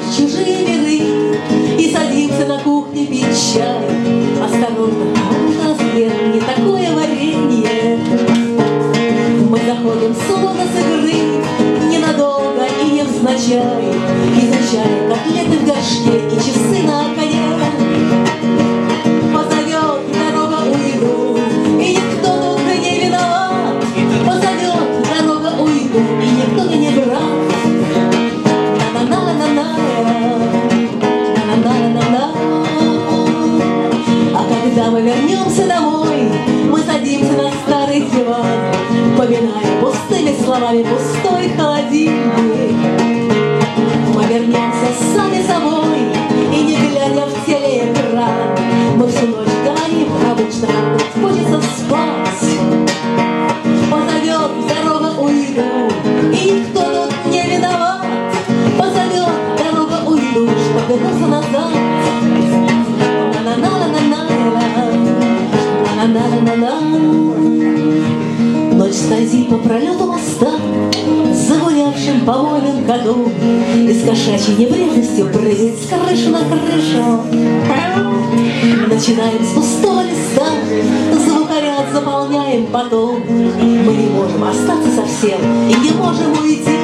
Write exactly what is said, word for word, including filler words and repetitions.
в чужие миры и садимся на кухне пить чай. Осторожно, у нас нет не такое варенье. Мы заходим словно с игры, ненадолго и невзначай, изучая котлеты в горшке и часы на коне. Позовет дорога уйду, и никто тут не виноват. Позовет дорога уйду, и никто не брат. А когда мы вернемся домой, мы садимся на старый диван, поминая пустыми словами пустой холодильник. Мы вернемся сами собой, и не глядя в телеэкран, мы всю ночь говорим обычно, как хочется спать. Позовет дорога уйду, и никто тут не виноват. Позовет дорога уйду, чтоб вернуться назад. Ночь скользит по пролету моста, загулявшим помойным котом, и с кошачьей небрежностью прыгает с крыши на крышу. Начинаем с пустого листа, звукоряд заполняем потом. Мы не можем остаться совсем и не можем уйти.